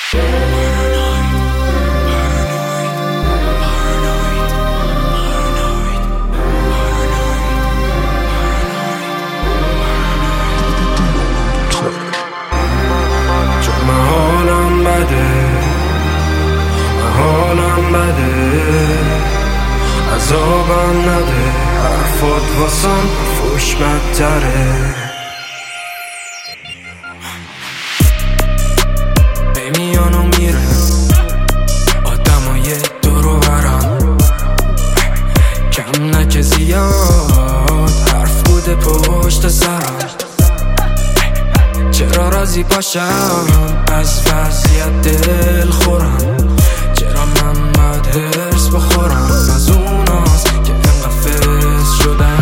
حالم بده عذابم نده حرفات واسم فوش بدتره میان و میره آدمای دور و برم کم نه که زیاد حرف بوده پشت سرم چرا راضی باشم از وضعیت دل خورم چرا من باید هرس بخورم از اوناست که انقدر فس شدم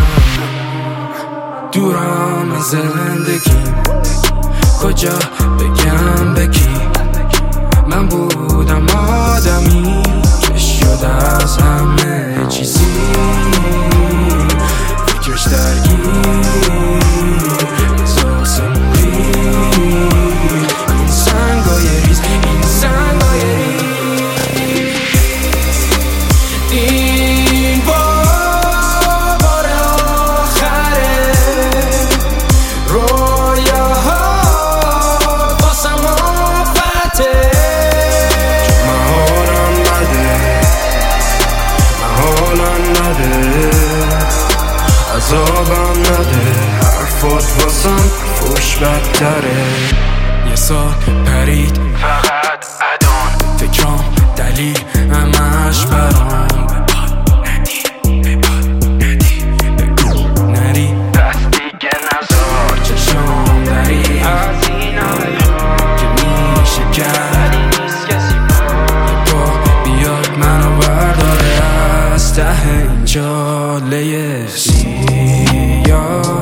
دورم از زندگیم کجا بگم به کی من بودم آدمی که شده از همه چیزی فکرش درگیر این سنگای ریز این سنگای ریز این بار آخره رویاها واسم آفته من حالم نده عذابم نده حرفات واسم فوش بدتره یه سال پرید فقط ادان فکرام دلیل همش برام نری دست دیگه نزار چشم دری از این همه که میشه کرد با بیاد منو برداره از ته این جاله سیاه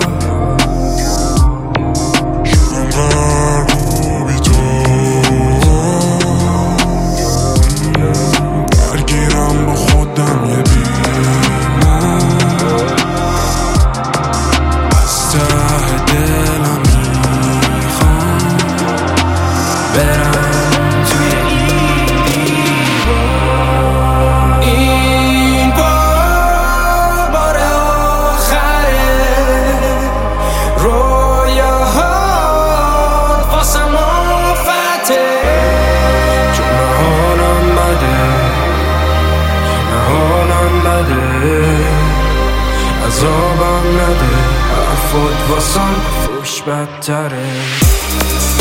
عذابم نده حرفات واسم فوش بدتره